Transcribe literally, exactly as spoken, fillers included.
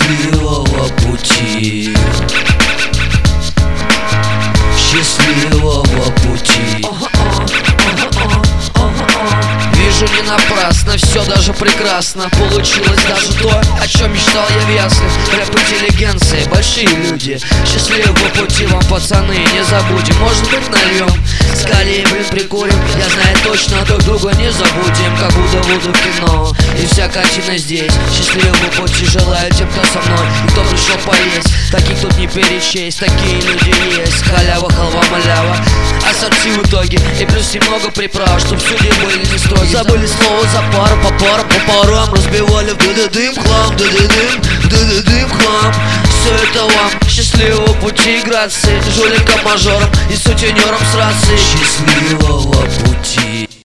Счастливого пути, счастливого пути. Вижу, не напрасно, все даже прекрасно. Получилось даже то, о чем мечтал я в яслях. Рэп-интеллигенции, большие люди. Счастливого пути вам, пацаны, не забудем. Может быть, нальем, скорее, блин, прикурим. Я знаю точно, друг друга не забудем, как Вуду-Вуду в кино. И вся картина здесь. Счастливого пути желаю тем, кто со мной и кто пришел поесть. Таких тут не перечесть, такие люди есть. Халява, халва, малява, ассорти в итоге. И плюс немного приправ, чтоб судьи были не строги. Забыли слово за пару, по пару, по парам. Разбивали в ды-ды-дым хлам, ды-ды-дым, ды-ды-дым хлам. Все это вам, счастливого пути, грации, жуликом, мажором и сутенером с рацией. Счастливого пути.